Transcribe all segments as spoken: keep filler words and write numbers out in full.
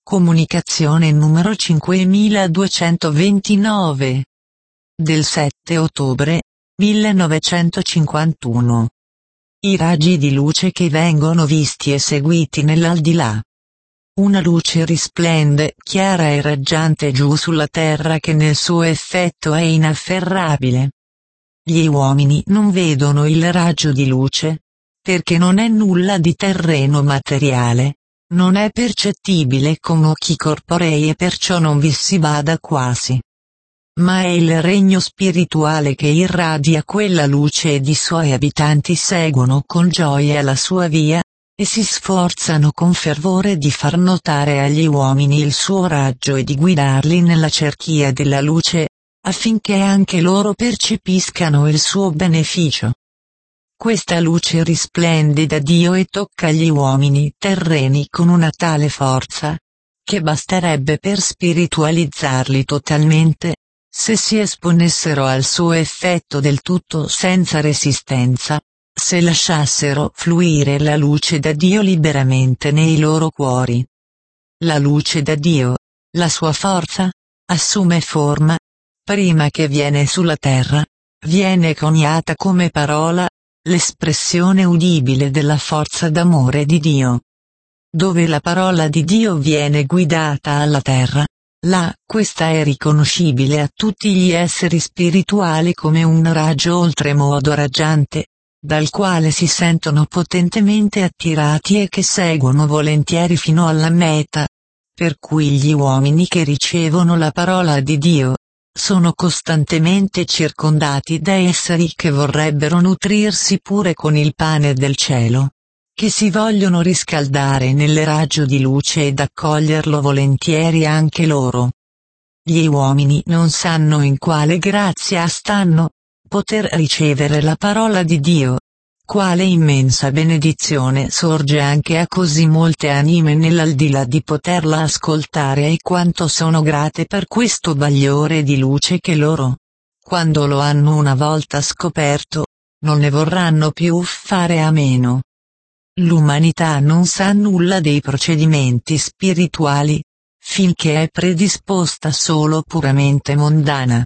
Comunicazione numero cinquemiladuecentoventinove. Del sette ottobre millenovecentocinquantuno. I raggi di luce che vengono visti e seguiti nell'aldilà. Una luce risplende, chiara e raggiante giù sulla terra che nel suo effetto è inafferrabile. Gli uomini non vedono il raggio di luce, perché non è nulla di terreno materiale, non è percettibile con occhi corporei e perciò non vi si bada quasi. Ma è il regno spirituale che irradia quella luce ed i suoi abitanti seguono con gioia la sua via, e si sforzano con fervore di far notare agli uomini il suo raggio e di guidarli nella cerchia della luce, affinché anche loro percepiscano il suo beneficio. Questa luce risplende da Dio e tocca gli uomini terreni con una tale forza, che basterebbe per spiritualizzarli totalmente, se si esponessero al suo effetto del tutto senza resistenza, se lasciassero fluire la luce da Dio liberamente nei loro cuori. La luce da Dio, la sua forza, assume forma, prima che viene sulla terra, viene coniata come parola, l'espressione udibile della forza d'amore di Dio. Dove la parola di Dio viene guidata alla terra, là questa è riconoscibile a tutti gli esseri spirituali come un raggio oltremodo raggiante, dal quale si sentono potentemente attirati e che seguono volentieri fino alla meta, per cui gli uomini che ricevono la parola di Dio sono costantemente circondati da esseri che vorrebbero nutrirsi pure con il pane del cielo, che si vogliono riscaldare nel raggio di luce ed accoglierlo volentieri anche loro. Gli uomini non sanno in quale grazia stanno, poter ricevere la parola di Dio. Quale immensa benedizione sorge anche a così molte anime nell'aldilà di poterla ascoltare e quanto sono grate per questo bagliore di luce che loro, quando lo hanno una volta scoperto, non ne vorranno più fare a meno. L'umanità non sa nulla dei procedimenti spirituali, finché è predisposta solo puramente mondana.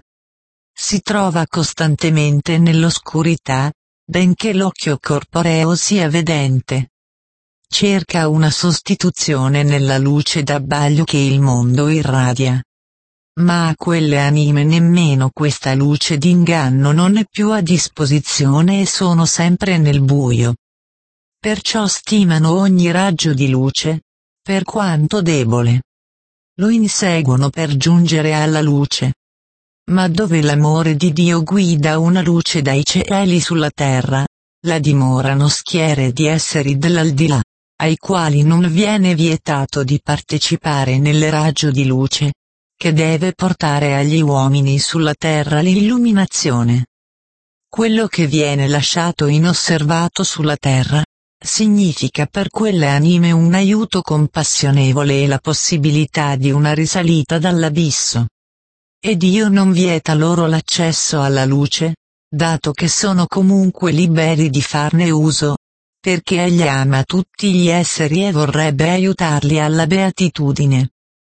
Si trova costantemente nell'oscurità, benché l'occhio corporeo sia vedente. Cerca una sostituzione nella luce d'abbaglio che il mondo irradia. Ma a quelle anime nemmeno questa luce d'inganno non è più a disposizione e sono sempre nel buio. Perciò stimano ogni raggio di luce, per quanto debole. Lo inseguono per giungere alla luce. Ma dove l'amore di Dio guida una luce dai cieli sulla terra, là dimorano schiere di esseri dell'aldilà, ai quali non viene vietato di partecipare nel raggio di luce, che deve portare agli uomini sulla terra l'illuminazione. Quello che viene lasciato inosservato sulla terra, significa per quelle anime un aiuto compassionevole e la possibilità di una risalita dall'abisso. E Dio non vieta loro l'accesso alla luce, dato che sono comunque liberi di farne uso, perché Egli ama tutti gli esseri e vorrebbe aiutarli alla beatitudine.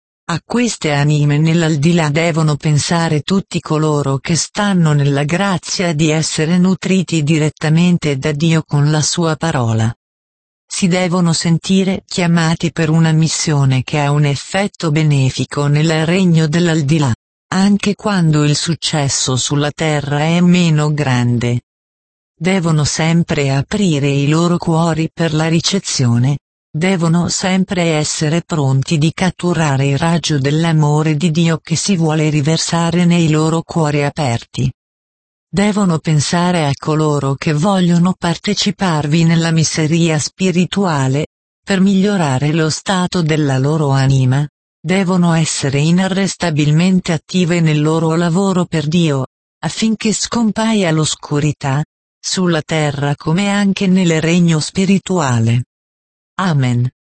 A queste anime nell'aldilà devono pensare tutti coloro che stanno nella grazia di essere nutriti direttamente da Dio con la sua parola. Si devono sentire chiamati per una missione che ha un effetto benefico nel regno dell'aldilà, anche quando il successo sulla terra è meno grande. Devono sempre aprire i loro cuori per la ricezione, devono sempre essere pronti di catturare il raggio dell'amore di Dio che si vuole riversare nei loro cuori aperti. Devono pensare a coloro che vogliono parteciparvi nella miseria spirituale, per migliorare lo stato della loro anima. Devono essere inarrestabilmente attive nel loro lavoro per Dio, affinché scompaia l'oscurità, sulla terra come anche nel regno spirituale. Amen.